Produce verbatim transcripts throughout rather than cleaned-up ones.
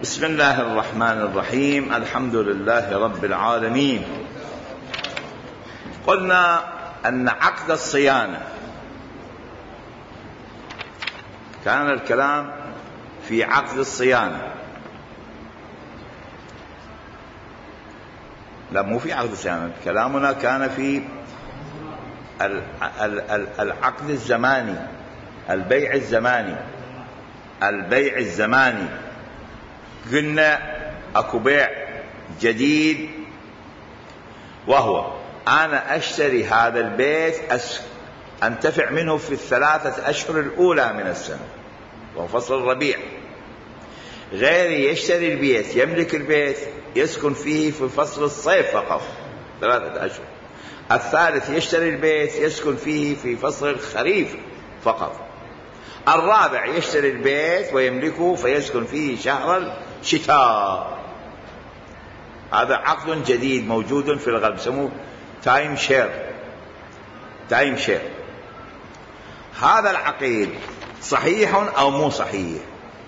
بسم الله الرحمن الرحيم. الحمد لله رب العالمين. قلنا أن عقد الصيانة كان الكلام في عقد الصيانة، لا مو في عقد الصيانة، كلامنا كان في العقد الزماني، البيع الزماني. البيع الزماني قلنا اكو بيع جديد، وهو انا اشتري هذا البيت انتفع منه في الثلاثة اشهر الاولى من السنة وهو فصل الربيع. غيري يشتري البيت، يملك البيت، يسكن فيه في فصل الصيف فقط ثلاثة اشهر. الثالث يشتري البيت يسكن فيه في فصل الخريف فقط. الرابع يشتري البيت ويملكه فيسكن فيه شهر الشتاء. هذا عقد جديد موجود في الغرب يسموه تايم شير. تايم شير هذا العقيد صحيح أو مو صحيح؟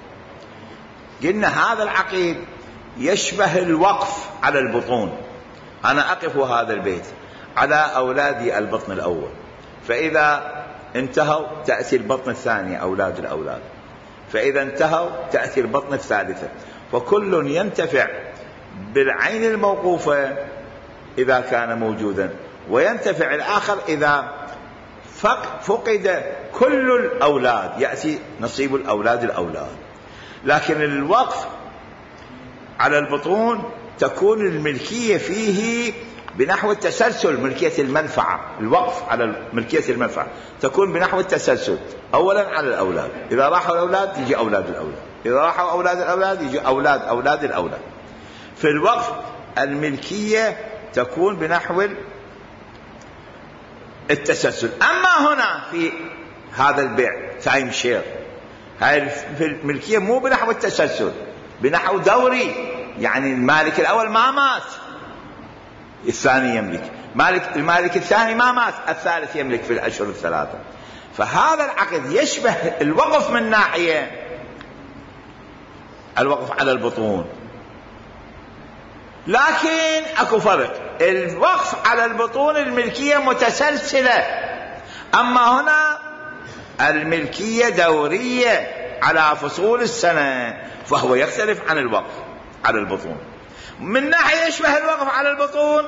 قلنا هذا العقيد يشبه الوقف على البطون. أنا أقف هذا البيت على أولادي البطن الأول، فإذا انتهوا تأتي البطن الثانية أولاد الأولاد، فإذا انتهوا تأتي البطن الثالثة، فكل ينتفع بالعين الموقوفة إذا كان موجودا، وينتفع الآخر إذا فقد كل الأولاد، يأتي نصيب الأولاد الأولاد. لكن الوقف على البطون تكون الملكية فيه بنحو التسلسل، ملكية المنفعة. الوقف على ملكية المنفعة تكون بنحو التسلسل، أولا على الأولاد، إذا راحوا الأولاد يجي أولاد الأولاد، إذا راحوا أولاد الأولاد يجي أولاد أولاد الأولاد. في الوقف الملكية تكون بنحو التسلسل. أما هنا في هذا البيع تايم شير، هاي الملكية مو بنحو التسلسل، بنحو دوري، يعني المالك الأول ما مات الثاني يملك، مالك المالك الثاني ما مات الثالث يملك في الأشهر الثلاثة. فهذا العقد يشبه الوقف من ناحية، الوقف على البطون، لكن اكو فرق. الوقف على البطون الملكية متسلسلة، اما هنا الملكية دورية على فصول السنة، فهو يختلف عن الوقف على البطون. من ناحية يشبه الوقف على البطون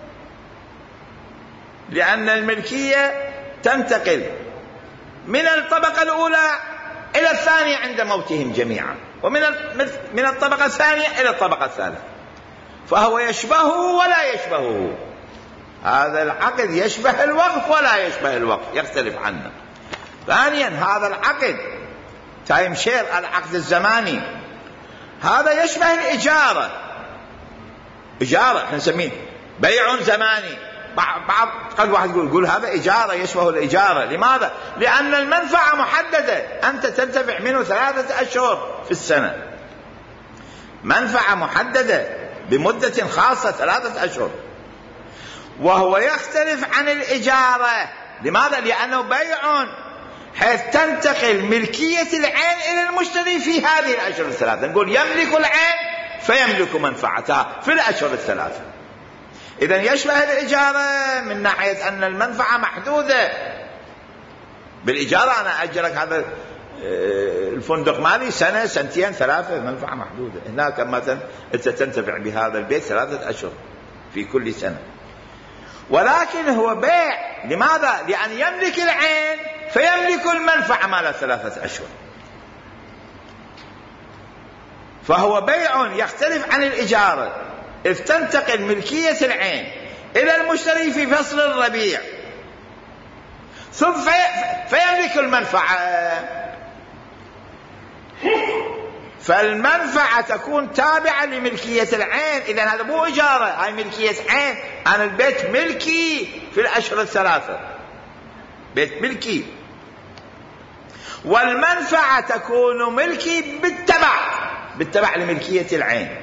لأن الملكية تنتقل من الطبقة الأولى إلى الثانية عند موتهم جميعا، ومن من الطبقة الثانية إلى الطبقة الثالثة، فهو يشبهه ولا يشبهه. هذا العقد يشبه الوقف ولا يشبه الوقف، يختلف عنه. ثانيا هذا العقد تايم شير، العقد الزماني، هذا يشبه الإجارة. إجارة احنا نسميه بيع زماني. بعض قد واحد يقول يقول هذا إجارة، يشبه الإجارة. لماذا؟ لأن المنفعة محددة، أنت تنتفع منه ثلاثة أشهر في السنة، منفعة محددة بمدة خاصة ثلاثة أشهر، وهو يختلف عن الإجارة. لماذا؟ لأنه بيع حيث تنتقل ملكية العين إلى المشتري في هذه الأشهر الثلاثة. نقول يملك العين فيملك منفعتها في الأشهر الثلاثة. إذن يشبه الإجارة من ناحية أن المنفعة محدودة. بالإجارة أنا أجرك هذا الفندق مالي سنة سنتين ثلاثة، منفعة محدودة. هناك مثلا أنت تنتفع بهذا البيت ثلاثة أشهر في كل سنة، ولكن هو بيع. لماذا؟ لأن يملك العين فيملك المنفعة مال ثلاثة أشهر، فهو بيع يختلف عن الإجارة، إذ تنتقل ملكية العين إلى المشتري في فصل الربيع، ثم في فيملك المنفعة، فالمنفعة تكون تابعة لملكية العين. إذن هذا مو إجارة، هاي ملكية عين. أنا البيت ملكي في الأشهر الثلاثة، بيت ملكي، والمنفعة تكون ملكي بالتبع بالتبع لملكية العين.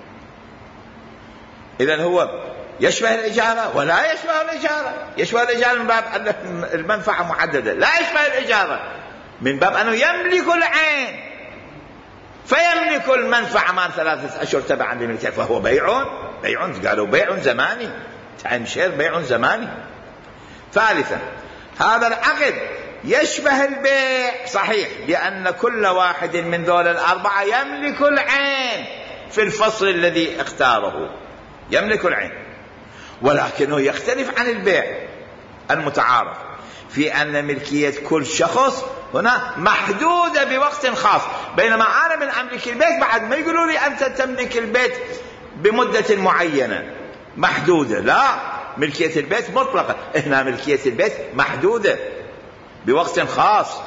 إذن هو يشبه الإجارة ولا يشبه الإجارة. يشبه الإجارة من باب أن المنفعة محددة، لا يشبه الإجارة من باب أنه يملك العين فيملك المنفعة مال ثلاثة أشهر تبعا لملكه، فهو بيع بيع قالوا بيع زماني، تايم شير بيع زماني. ثالثا هذا العقد يشبه البيع صحيح، لأن كل واحد من دول الأربعة يملك العين في الفصل الذي اختاره، يملك العين، ولكنه يختلف عن البيع المتعارف في أن ملكية كل شخص هنا محدودة بوقت خاص. بينما أنا من أملك البيت بعد ما يقولوا لي أنت تملك البيت بمدة معينة محدودة، لا، ملكية البيت مطلقة. هنا ملكية البيت محدودة بوقت خاص.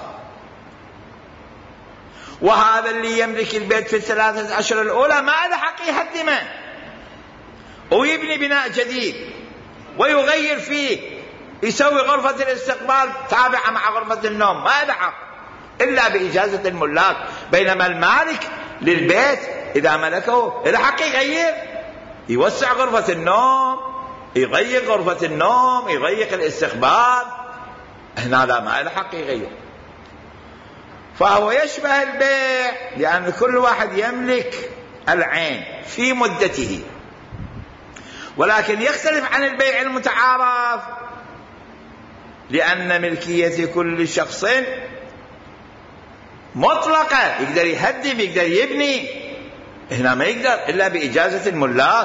وهذا اللي يملك البيت في الثلاثة أشهر الأولى ما له حق يهدمه ويبني بناء جديد ويغير فيه، يسوي غرفة الاستقبال تابعة مع غرفة النوم، ما له حق إلا بإجازة الملاك. بينما المالك للبيت إذا ملكه له حق يغير، يوسع غرفة النوم، يغير غرفة النوم، يغير الاستقبال. هنا لا، ما له حق يغير. فهو يشبه البيع لأن كل واحد يملك العين في مدته، ولكن يختلف عن البيع المتعارف لأن ملكية كل شخص مطلقة، يقدر يهدم يقدر يبني. هنا ما يقدر إلا بإجازة الملاك.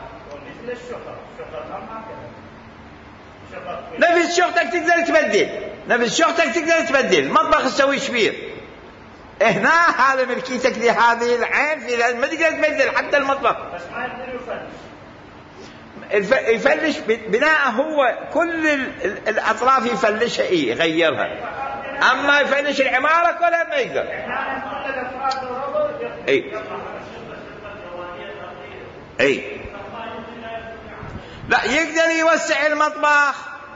نفس شغلتك تقدر تبدل، نفس شغلتك تقدر تبدل، مطبخ تسوي شبير، هنا هذا ملكيتك لهذه العين في ما تقدر تبدل حتى المطبخ. يفلش بناء، هو كل الأطراف يفلشها إيه يغيرها، أما يفلش العمارة كلها ما يقدر. أي أي لا، يقدر يوسع المطبخ،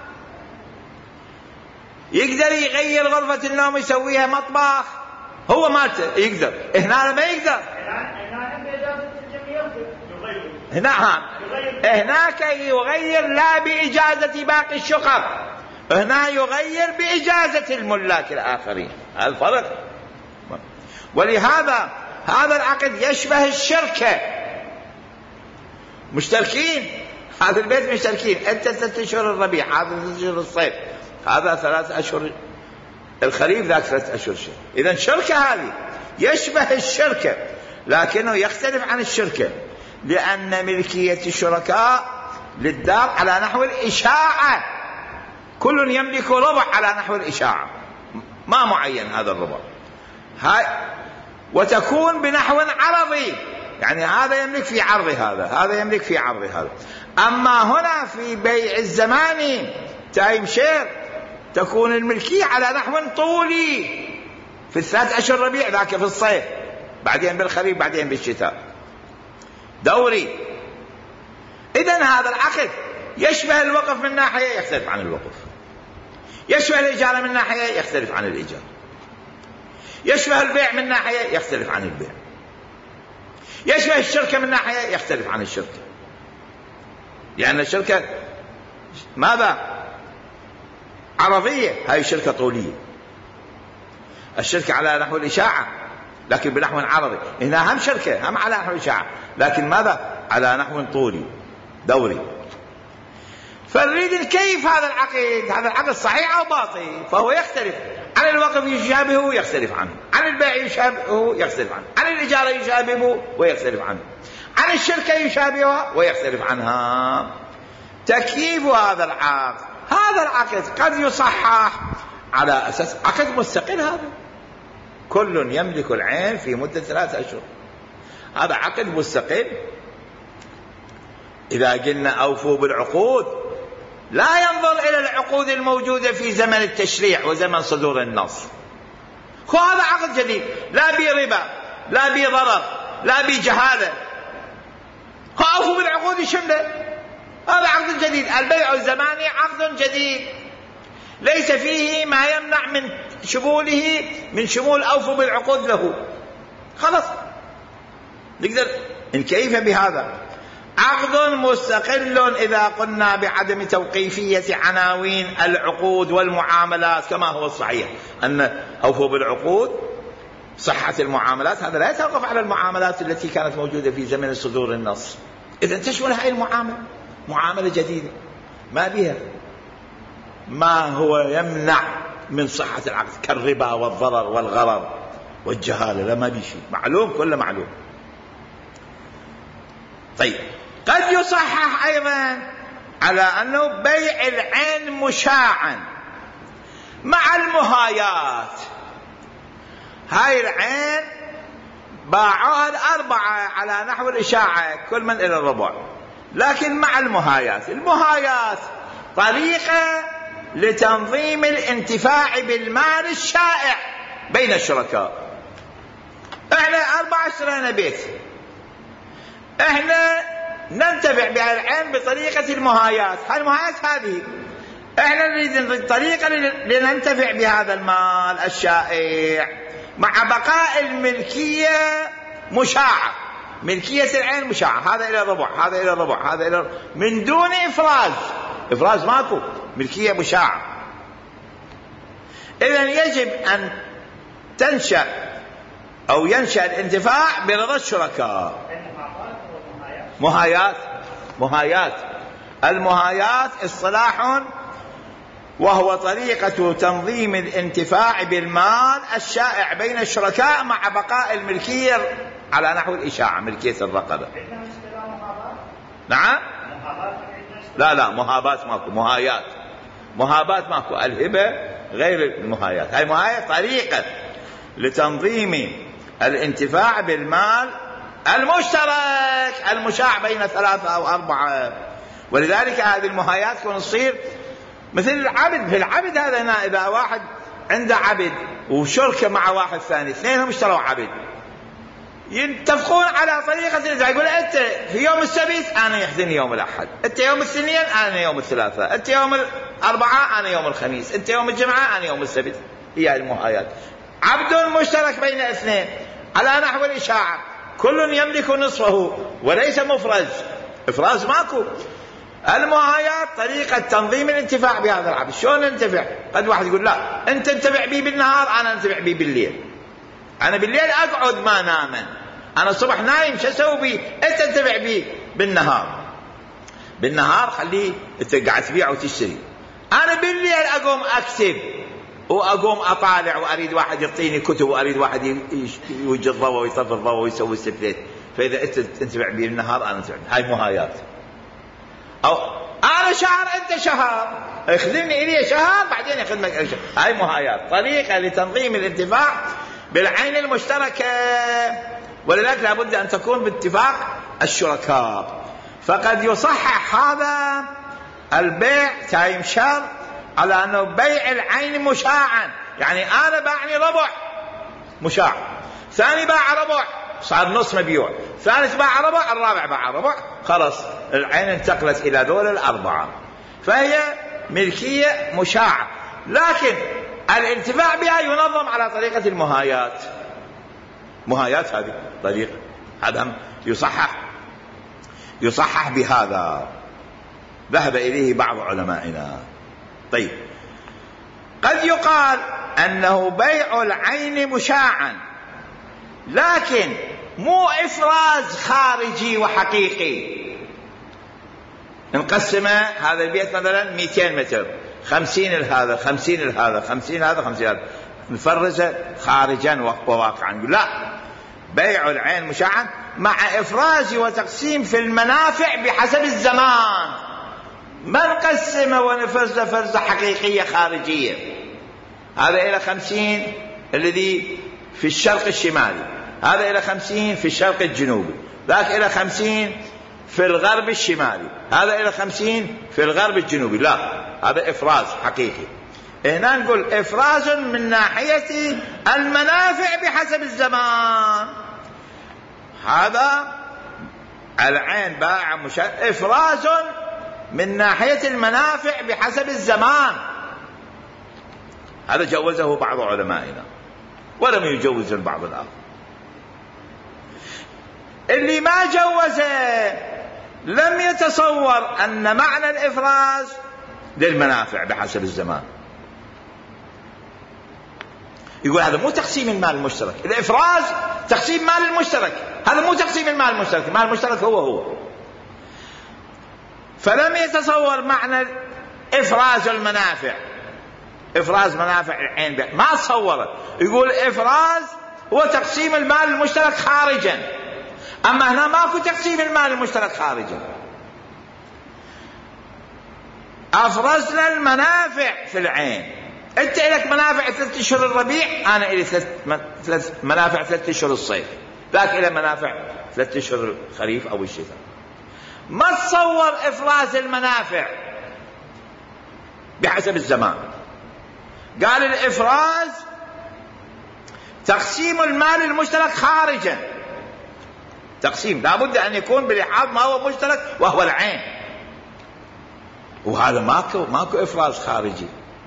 يقدر يغير غرفة النوم يسويها مطبخ، هو مالته يقدر. هنا ما يقدر. هنا هناك يغير لا بإجازة باقي الشقق، هنا يغير بإجازة الملاك الآخرين. هذا الفرق. ولهذا هذا العقد يشبه الشركة، مشتركين، هذا البيت مشتركين، أنت ثلاثة أشهر الربيع، هذا ثلاثة أشهر الصيف، هذا ثلاثة أشهر الخريف، ذاك ثلاثة أشهر الشتاء. إذن شركة، هذه يشبه الشركة لكنه يختلف عن الشركة لأن ملكية الشركاء للدار على نحو الإشاعة، كل يملك ربع على نحو الإشاعة، ما معين هذا الربع، هاي وتكون بنحو عرضي، يعني هذا يملك في عرض هذا، هذا يملك في عرض هذا. أما هنا في بيع الزماني تايم شير تكون الملكية على نحو طولي، في الثلاث أشهر ربيع، ذاك في الصيف، بعدين بالخريف، بعدين بالشتاء، دوري. إذن هذا العقد يشبه الوقف من ناحية، يختلف عن الوقف. يشبه الإجارة من ناحية، يختلف عن الإجارة. يشبه البيع من ناحية، يختلف عن البيع. يشبه الشركة من ناحية، يختلف عن الشركة، لأن الشركة ماذا؟ عرضية، هاي شركة طولية. الشركة على نحو الإشاعة لكن بنحو عرضي. هنا هم شركة، هم على نحو الإشاعة، لكن ماذا؟ على نحو طولي دوري. فنريد كيف هذا العقد، هذا العقد صحيح أو باطل؟ فهو يختلف عن الوقف، يشابهه يختلف عنه، عن البيع يشابهه يختلف عنه، عن الإجارة يشابهه ويختلف عنه، عن الشركة يشابهها ويختلف عنها. تكييف هذا العقد، هذا العقد قد يصحح على أساس عقد مستقل، هذا كل يملك العين في مدة ثلاثة أشهر، هذا عقد مستقل. إذا قلنا أوفوا بالعقود لا ينظر إلى العقود الموجودة في زمن التشريع وزمن صدور النص، هذا عقد جديد، لا بربا، لا بضرر، لا بجهالة، أوفوا بالعقود شمله، هذا عقد جديد. البيع الزماني عقد جديد ليس فيه ما يمنع من شموله من شمول أوفوا بالعقود له، خلاص نقدر نكيف بهذا. عقد مستقل إذا قلنا بعدم توقيفية عناوين العقود والمعاملات، كما هو الصحيح أن أوفوا بالعقود صحة المعاملات هذا لا يتوقف على المعاملات التي كانت موجودة في زمن صدور النص. إذا تشمل هذه المعاملة معاملة جديدة ما بها ما هو يمنع من صحة العقد كالربا والضرر والغرر والجهالة، لا ما بي شيء معلوم، كله معلوم. طيب قد يصحح أيضا على أنه بيع العين مشاعا مع المهايات. هاي العين باعوها الأربعة على نحو الإشاعة كل من إلى الربع، لكن مع المهايات. المهايات طريقة لتنظيم الانتفاع بالمال الشائع بين الشركاء. احنا أربعة اشترينا بيت، احنا ننتفع بهذه العين بطريقة المهايات. هالمهايات هذه احنا نريد طريقة لننتفع بهذا المال الشائع مع بقاء الملكية مشاعة. ملكية العين مشاعة، هذا إلى الربع هذا إلى الربع هذا إلى الربع، من دون إفراز. إفراز ماكو، ملكية مشاعة. إذن يجب أن تنشأ أو ينشأ الانتفاع برضا الشركاء. مهايات مهايات المهايات اصطلاح وهو طريقة تنظيم الانتفاع بالمال الشائع بين الشركاء مع بقاء الملكية على نحو الإشاعة، ملكية الرقبة. نعم لا لا مهابات ماكو، مهايات مهابات ماكو. الهبة غير المهايات. هاي مهاية طريقة لتنظيم الانتفاع بالمال المشترك المشاع بين ثلاثة أو أربعة. ولذلك هذه المهايات تكون تصير مثل العبد. في العبد هذا هنا إذا واحد عنده عبد وشركة مع واحد ثاني، اثنينهم اشتروا عبد، يتفقون على طريقة إذا يقول أنت في يوم السبت أنا يحزنني يوم الأحد، أنت يوم الاثنين أنا يوم الثلاثاء، أنت يوم الأربعاء أنا يوم الخميس، أنت يوم الجمعة أنا يوم السبت. هي المهايات. عبد مشترك بين اثنين على نحو الإشاعة، كل يملك نصفه وليس مفرز. إفراز ماكو. المهايات طريقة تنظيم الانتفاع بهذا العبد. شلون ننتفع؟ قد واحد يقول لا أنت انتفع بي بالنهار أنا انتفع بي بالليل. أنا بالليل أقعد ما ناما، أنا الصبح نايم شو أسوي بي؟ أنت انتفع بي بالنهار. بالنهار خليه أنت قاعد تبيع وتشتري، أنا بالليل أقوم أكتب وأقوم أطالع وأريد واحد يعطيني كتب وأريد واحد يوجد الضوء ويطفي الضوء ويسوي السبليت. فإذا أنت تنتفع بي بالنهار أنا انتفع. هاي مهايات. أو أنا شهر أنت شهر، اخدمني إلي شهر بعدين يخدمك شهر. هاي مهايات طريقة لتنظيم الانتفاع بالعين المشتركة. ولذلك لابد أن تكون باتفاق الشركاء. فقد يصحح هذا البيع تايم شر على أنه بيع العين مشاعا، يعني أنا باعني ربع مشاع، ثاني باع ربع صار نص مبيوع، ثالث باع ربع، الرابع باع ربع، خلص العين انتقلت إلى دول الأربعة، فهي ملكية مشاعة. لكن الانتفاع بها ينظم على طريقة المهايات. مهايات هذه طريقة، هذا يصحح يصحح بهذا، ذهب إليه بعض علمائنا. طيب قد يقال أنه بيع العين مشاعا لكن مو إفراز خارجي وحقيقي. نقسم هذا البيت مثلا مئتين متر، خمسين لهذا خمسين لهذا خمسين هذا خمسين هذا، نفرزه خارجا وواقعا. لا، بيع العين مشاعا مع إفراز وتقسيم في المنافع بحسب الزمان، ما نقسمه ونفرزه فرزة حقيقية خارجية. هذا إلى خمسين الذي في الشرق الشمالي، هذا إلى خمسين في الشرق الجنوبي، ذاك إلى خمسين في الغرب الشمالي، هذا إلى خمسين في الغرب الجنوبي. لا، هذا إفراز حقيقي. هنا نقول إفراز من ناحية المنافع بحسب الزمان. هذا العين باع مشاع، إفراز من ناحية المنافع بحسب الزمان. هذا جوزه بعض علمائنا ولم يجوز البعض الآخر. اللي ما جوزه لم يتصور أن معنى الإفراز للمنافع بحسب الزمان. يقول هذا مو تقسيم المال المشترك، الإفراز تقسيم مال المشترك، هذا مو تقسيم المال المشترك، المال المشترك هو هو. فلم يتصور معنى إفراز المنافع، إفراز منافع العين ما تصوره، يقول إفراز هو تقسيم المال المشترك خارجا، أما هنا ماكو تقسيم المال المشترك خارجا. أفرزنا المنافع في العين، أنت لك منافع ثلاثة أشهر الربيع، أنا إلي ثلاث منافع ثلاثة أشهر الصيف، ذاك إلى منافع ثلاثة أشهر الخريف أو الشتاء. ما تصور إفراز المنافع بحسب الزمان، قال الإفراز تقسيم المال المشترك خارجا، تقسيم لابد أن يكون بلحاظ ما هو مشترك وهو العين، وهذا ماكو ماكو إفراز خارجي.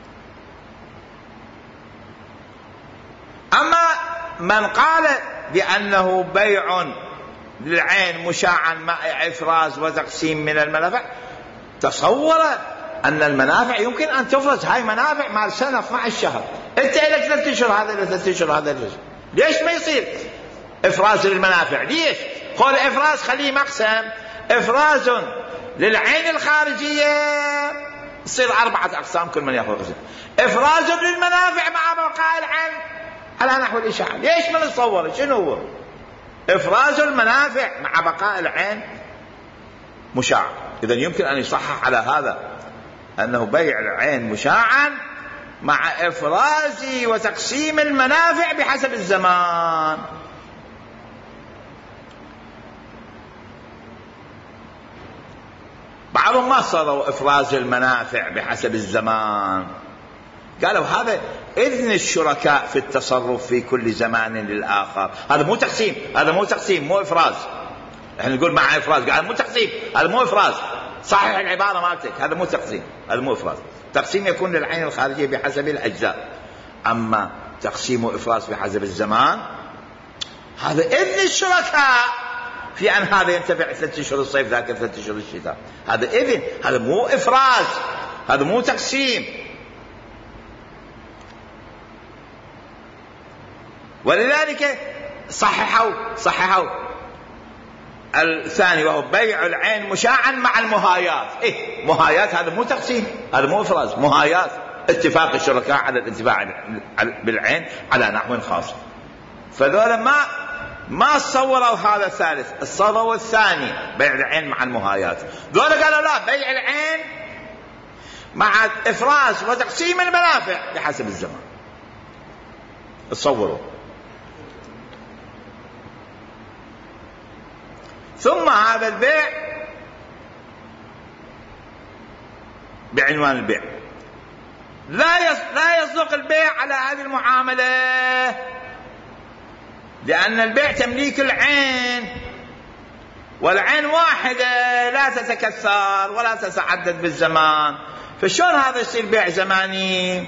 أما من قال بأنه بيع للعين مشاعا مع إفراز وتقسيم من المنافع، تصور أن المنافع يمكن أن تفرز، هاي منافع مال سنة اثنا عشر شهر، أنت لك ثلاثة أشهر، هذا له ثلاثة أشهر، هذا له، ليش ما يصير إفراز للمنافع؟ ليش؟ قول إفراز خليه مقسم، إفراز للعين الخارجية يصير أربعة أقسام كل من يأخذ قسم، إفراز للمنافع مع بقاء العين على نحو الإشاعة. ليش ما نتصور شنو هو إفراز المنافع مع بقاء العين مشاع؟ إذن يمكن أن يصحح على هذا أنه بيع العين مشاعا مع إفراز وتقسيم المنافع بحسب الزمان. بعضهم ما صاروا إفراز المنافع بحسب الزمان، قالوا هذا إذن الشركاء في التصرف في كل زمان للآخر، هذا مو تقسيم، هذا مو تقسيم، مو إفراز. احنا نقول مع إفراز، قال مو تقسيم، هذا مو إفراز، صحيح العبارة مالتك، هذا مو تقسيم، هذا مو إفراز. تقسيم يكون للعين الخارجية بحسب الأجزاء، أما تقسيم وإفراز بحسب الزمان هذا إذن الشركاء في أن هذا ينتفع ثلاثة أشهر الصيف ذاك ثلاثة أشهر الشتاء، هذا إذن، هذا مو إفراز، هذا مو تقسيم. ولذلك صححوا صححوا الثاني وهو بيع العين مشاعا مع المهايات. إيه مهايات؟ هذا مو تقسيم، هذا مو إفراز، مهايات، اتفاق الشركاء على الانتفاع بالعين على نحو خاص. فذولا ما ما صوروا هذا الثالث، صوروا الثاني بيع العين مع المهايات. ذولا قالوا لا، بيع العين مع إفراز وتقسيم المنافع بحسب الزمان. تصوروا. ثم هذا البيع بعنوان البيع لا لا يصدق البيع على هذه المعاملة، لأن البيع تمليك العين، والعين واحدة لا تتكسر ولا تتعدد بالزمان، فشون هذا يصير بيع زماني؟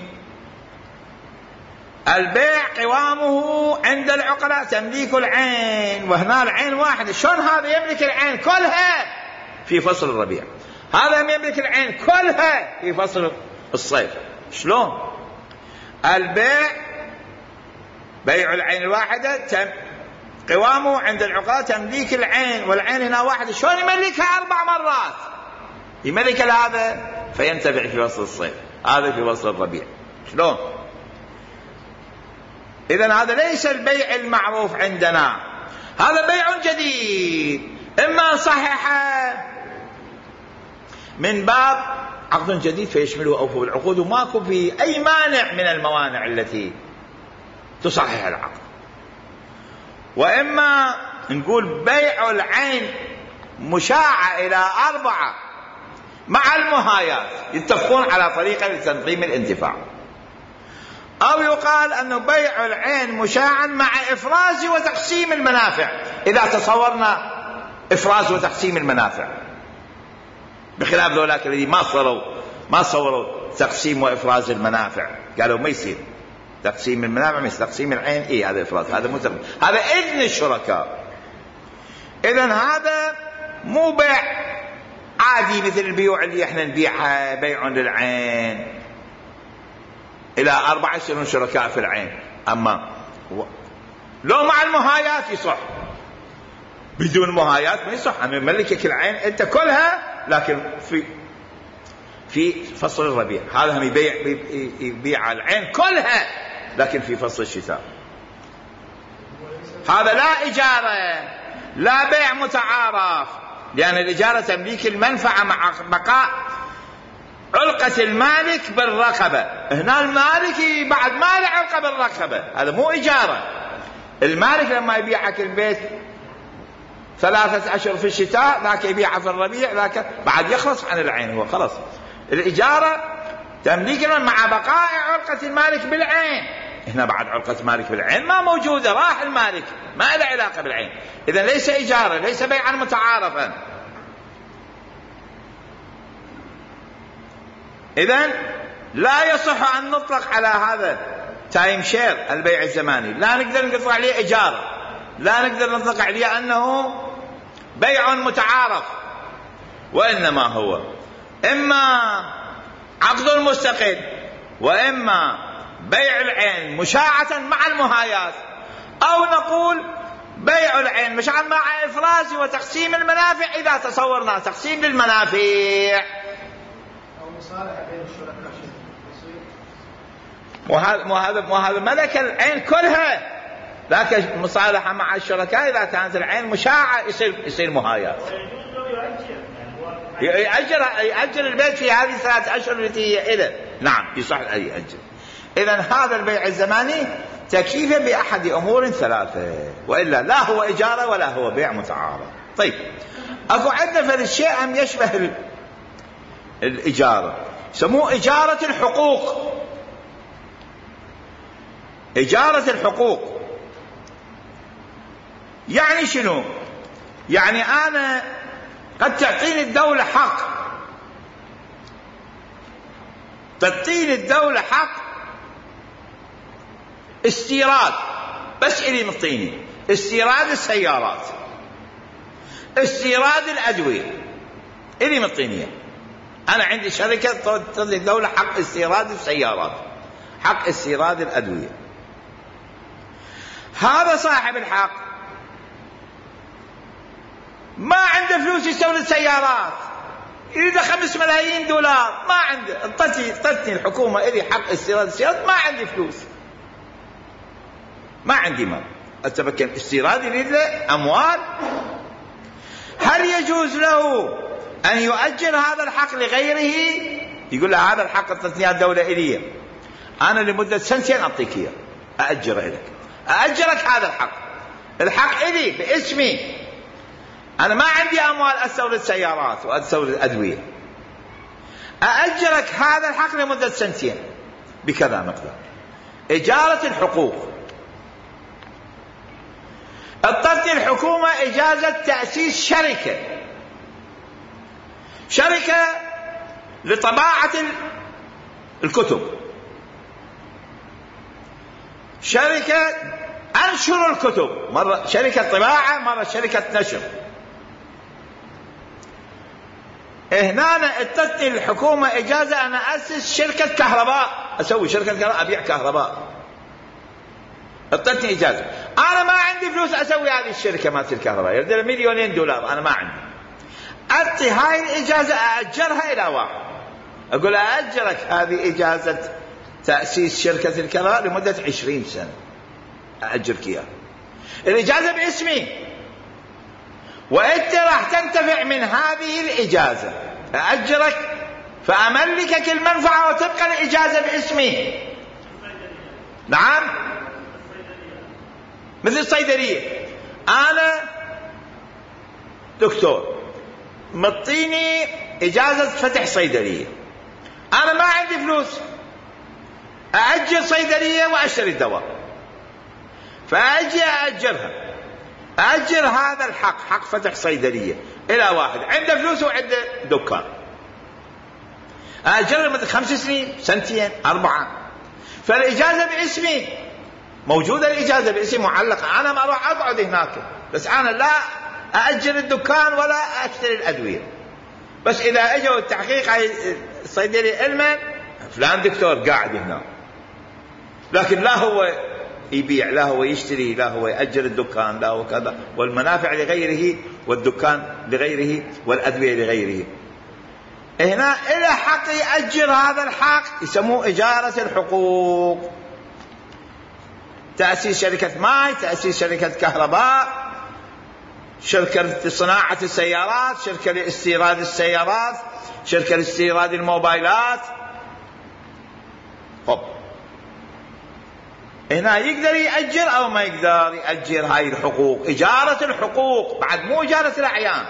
البيع قوامه عند العقلاء تمليك العين، وهنا العين واحدة، شون هذا يملك العين كلها في فصل الربيع، هذا يملك العين كلها في فصل الصيف؟ شلون؟ البيع بيع العين الواحدة تم قوامه عند العقلاء تمليك العين، والعين هنا واحدة، شلون يملكها أربع مرات؟ يملك هذا فينتفع في فصل الصيف، هذا في فصل الربيع، شلون؟ إذن هذا ليس البيع المعروف عندنا، هذا بيع جديد، إما صحيحة من باب عقد جديد فيشمله أوفوا العقود، وماكو في أي مانع من الموانع التي تصحح العقد، وإما نقول بيع العين مشاعة إلى أربعة مع المهايات، يتفقون على طريقة لتنظيم الانتفاع، أو يقال أنه بيع العين مشاعا مع إفراز وتقسيم المنافع، إذا تصورنا إفراز وتقسيم المنافع، بخلاف ذولاك الذي ما صوروا ما صوروا تقسيم وإفراز المنافع، قالوا ما يصير تقسيم المنافع مثل تقسيم العين، إيه هذا إفراز، هذا مو تقسيم، هذا إذن الشركاء. إذن هذا مو بيع عادي مثل البيوع اللي احنا نبيعها، بيع للعين إلى أربعة يصيرون شركاء في العين، أما لو مع المهايات يصح، بدون مهايات ما يصح. أنا ملكك العين أنت كلها، لكن في في فصل الربيع هذا هم يبيع يبيع العين كلها، لكن في فصل الشتاء هذا لا إجارة لا بيع متعارف، لأن الإجارة تمليك المنفعة مع بقاء علقة المالك بالرقبة. هنا المالك بعد ما له علقة بالرقبة، هذا مو إجارة. المالك لما يبيعك البيت ثلاثة أشهر في الشتاء، ذاك يبيعه في الربيع، ذاك بعد يخلص عن العين هو خلص. الإجارة تمليك مع بقاء علقة المالك بالعين. هنا بعد علقة مالك بالعين ما موجودة، راح المالك ما له علاقة بالعين. إذن ليس إجارة، ليس بيعا متعارفا. إذن لا يصح أن نطلق على هذا تايم شير البيع الزماني، لا نقدر نطلق عليه إجارة، لا نقدر نطلق عليه أنه بيع متعارف، وإنما هو إما عقد مستقل، وإما بيع العين مشاعة مع المهايات، أو نقول بيع العين مشاعة مع إفراز وتقسيم المنافع إذا تصورنا تقسيم للمنافع، أو مصالحة بين الشركاء. وهذا وهذا ملك العين كلها، لكن مصالحة مع الشركاء إذا كانت العين مشاعة يصير يصير مهايات. يأجر يأجر البيت في هذه ثلاث أشهر التي هي إذا نعم يصح أن يأجر. إذن هذا البيع الزماني تكييفا بأحد أمور ثلاثة، وإلا لا هو إجارة ولا هو بيع متعارف. طيب أكو عندنا في الشيء أم يشبه الإجارة، سموه إجارة الحقوق. إجارة الحقوق يعني شنو؟ يعني أنا قد تعطيني الدولة حق، تعطيني الدولة حق استيراد، بس إلي مطيني استيراد السيارات، استيراد الأدوية، إلي مطيني. أنا عندي شركة تعطي الدولة حق استيراد السيارات، حق استيراد الأدوية. هذا صاحب الحق ما عنده فلوس يستورد سيارات، يريد خمس ملايين دولار، ما عنده. اعطتني الحكومة إلي حق استيراد السيارات، ما عندي فلوس، ما عندي مال أتمكن استيراد، يريد له أموال. هل يجوز له أن يؤجر هذا الحق لغيره؟ يقول له هذا الحق اعطتني الدولة إلي، أنا لمدة سنتين أعطيك إياه، أأجره لك، أأجرك هذا الحق، الحق إلي باسمي، أنا ما عندي أموال أستورد سيارات وأستورد أدوية، أأجرك هذا الحق لمدة سنتين بكذا مقدار. إجارة الحقوق. اعطتني الحكومة إجازة تأسيس شركة، شركة لطباعة الكتب، شركة أنشر الكتب، مرة شركة طباعة مرة شركة نشر. هنا اعطتني الحكومة إجازة أنا أسس شركة كهرباء، أسوي شركة كهرباء، أبيع كهرباء، اعطتني إجازة. أنا ما عندي فلوس أسوي هذه الشركة مالت الكهرباء، يرد لي مليونين دولار، أنا ما عندي. أعطي هاي الإجازة أأجرها إلى واحد، أقول أأجرك هذه إجازة تأسيس شركة الكهرباء لمدة عشرين سنة، أأجرك إياها، الإجازة باسمي، وأنت راح تنتفع من هذه الإجازة، أأجرك فأملكك المنفعة وتبقى الإجازة باسمي. نعم، مثل الصيدلية، أنا دكتور مطيني إجازة فتح صيدلية، أنا ما عندي فلوس أأجر صيدلية وأشتري الدواء، فأجي أأجرها، أأجر هذا الحق، حق فتح صيدلية، إلى واحد عنده فلوس وعنده دكان، أأجرها مثل خمس سنين، سنتين، أربعة، فالإجازة باسمي موجودة، الإجازة باسمي معلقة، أنا ما أروح أقعد هناك، بس أنا لا أأجر الدكان ولا أشتري الأدوية، بس إذا أجوا التحقيق على الصيدلية علما فلان دكتور قاعد هنا، لكن لا هو يبيع، لا هو يشتري، لا هو يأجر الدكان، لا هو كذا، والمنافع لغيره والدكان لغيره والأدوية لغيره. هنا إلى حق يأجر هذا الحق يسموه إجارة الحقوق. تأسيس شركة ماء، تأسيس شركة كهرباء، شركة صناعة السيارات، شركة لاستيراد السيارات، شركة لاستيراد الموبايلات. طب هنا يقدر يأجر أو ما يقدر يأجر هاي الحقوق، إجارة الحقوق بعد مو إجارة الأعيان.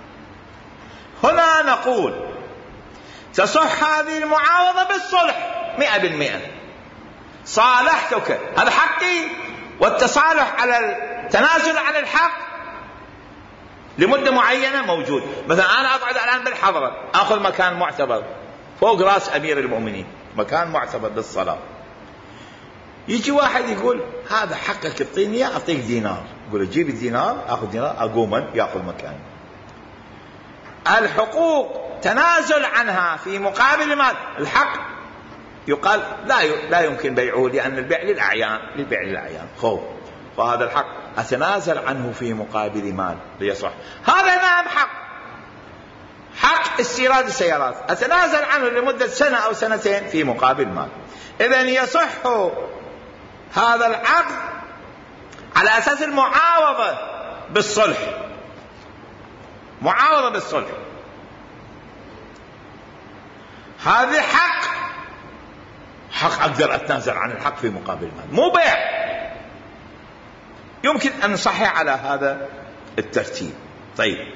هنا نقول تصح هذه المعاوضة بالصلح مئة بالمئة. صالحتك، هذا حقي، والتصالح على التنازل عن الحق لمدة معينة موجود. مثلا أنا أقعد الآن بالحضرة، أخذ مكان معتبر فوق رأس أمير المؤمنين، مكان معتبر بالصلاة. يجي واحد يقول هذا حقك تعطيني، أعطيك دينار. يقول جيب الدينار، أخذ دينار، أقوم يأخذ مكاني. الحقوق تنازل عنها في مقابل مال. الحق يقال لا لا يمكن بيعه لأن البيع للأعيان، للبيع للأعيان خوف، فهذا الحق أتنازل عنه في مقابل مال ليصح. هذا نعم حق، حق استيراد السيارات أتنازل عنه لمدة سنة أو سنتين في مقابل مال. إذن يصح هذا العقد على أساس المعاوضة بالصلح، معاوضة بالصلح. هذا حق، حق أقدر أتنازل عن الحق في مقابل مال، مو بيع. يمكن أن نصحح على هذا الترتيب. طيب،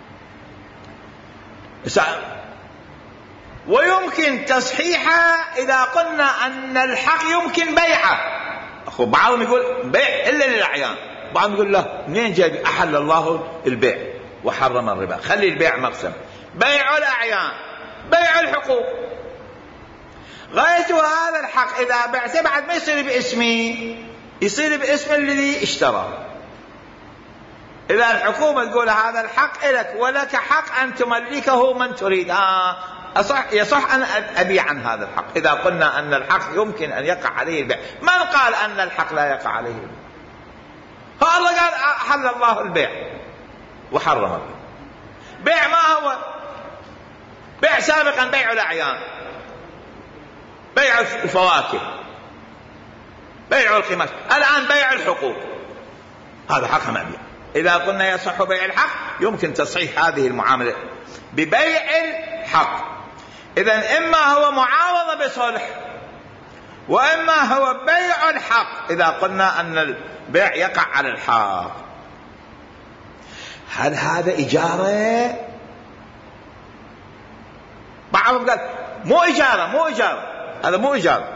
ويمكن تصحيحها إذا قلنا أن الحق يمكن بيعه. أخو بعضهم يقول بيع إلا للأعيان، بعضهم يقول لا، منين جاي أحل الله البيع وحرم الربا، خلي البيع مقسم. بيع الأعيان، بيع الحقوق. غاية هذا الحق إذا بعته بعد ما يصير باسمي، يصير باسم الذي اشترى. إذا الحكومة تقول هذا الحق لك ولك حق أن تملكه من تريد، آه أصح يصح أن أبيع عن هذا الحق. إذا قلنا أن الحق يمكن أن يقع عليه البيع، من قال أن الحق لا يقع عليه البيع؟ فالله قال أحل الله البيع وحرم البيع. بيع ما هو؟ بيع سابقا بيع الأعيان، بيع الفواكه، بيع القماش، الآن بيع الحقوق، هذا حق مبيع. إذا قلنا يصح بيع الحق يمكن تصحيح هذه المعاملة ببيع الحق. إذن إما هو معاوضة بصلح، وإما هو بيع الحق إذا قلنا أن البيع يقع على الحق. هل هذا إجارة؟ بعضهم قال مو إجارة، مو إجارة، هذا مو إجارة.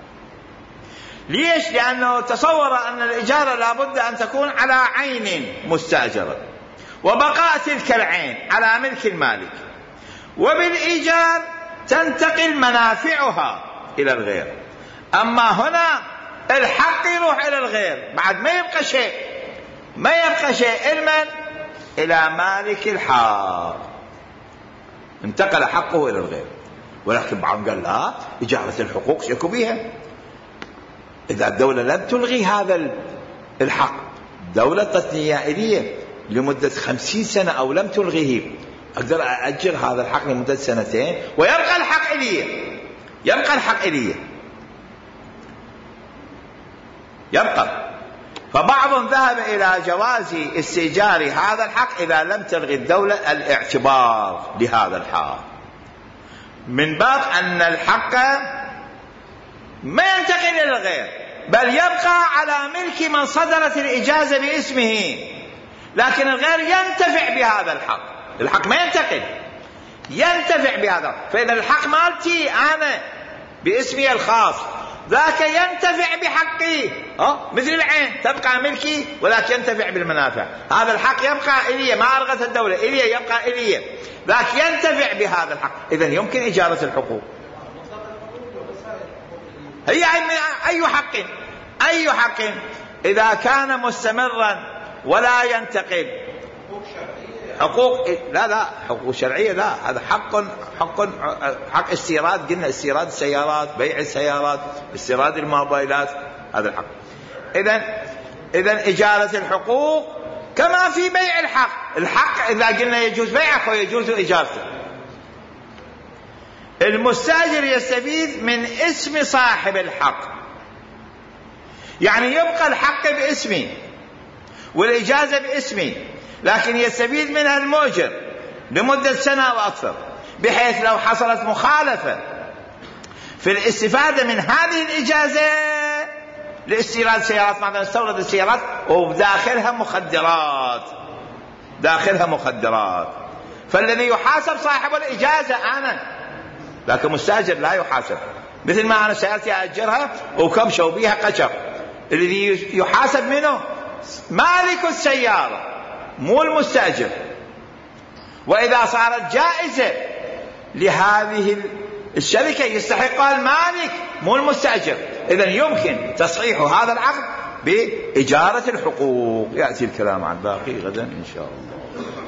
ليش؟ لأنه تصور أن الإجارة لابد أن تكون على عين مستأجرة، وبقاء تلك العين على ملك المالك، وبالإيجار تنتقل منافعها إلى الغير. أما هنا الحق يروح إلى الغير، بعد ما يبقى شيء، ما يبقى شيء إلمن إلى مالك الحق، انتقل حقه إلى الغير. ولكن بعضهم قال لا، إجارة الحقوق شكوا بها. إذا الدولة لم تلغي هذا الحق، دولة تثنيائية لمدة خمسين سنة أو لم تلغيه، أقدر أأجر هذا الحق لمدة سنتين ويبقى الحق إليه، يبقى الحق إليه، يبقى. فبعضهم ذهب إلى جواز استئجار هذا الحق إذا لم تلغي الدولة الاعتبار لهذا الحق، من باب أن الحق ما ينتقل إلى الغير، بل يبقى على ملك من صدرت الإجازة باسمه، لكن الغير ينتفع بهذا الحق. الحق ما ينتقل، ينتفع بهذا. فإذا الحق مالتي أنا باسمي الخاص، ذاك ينتفع بحقي، أه؟ مثل العين تبقى ملكي ولكن ينتفع بالمنافع. هذا الحق يبقى إلي، ما ألغت الدولة، إلي يبقى إلي، ذاك ينتفع بهذا الحق. إذن يمكن إجارة الحقوق. هي أي حق، أي حق إذا كان مستمرا ولا ينتقل. حقوق لا لا حقوق شرعية لا، هذا حق حق حق استيراد، قلنا استيراد السيارات، بيع السيارات، استيراد الموبايلات، هذا الحق. إذن إذن إجارة الحقوق كما في بيع الحق. الحق إذا قلنا يجوز بيعه ويجوز إجارته. المستأجر يستفيد من اسم صاحب الحق، يعني يبقى الحق باسمي والإجازة باسمي، لكن يستفيد منها المؤجر لمدة سنة أو أكثر، بحيث لو حصلت مخالفة في الاستفادة من هذه الإجازة لاستيراد سيارات، مثلا استورد السيارات وبداخلها مخدرات، داخلها مخدرات، فالذي يحاسب صاحب الإجازة أنا، لكن مستأجر لا يحاسب. مثل ما أنا سيارتي أأجرها وكبشة وبيها قشر، الذي يحاسب منه مالك السيارة مو المستأجر. وإذا صارت جائزة لهذه الشركة يستحقها المالك مو المستأجر. إذن يمكن تصحيح هذا العقد بإجارة الحقوق. يأتي الكلام عن باقي غدا إن شاء الله.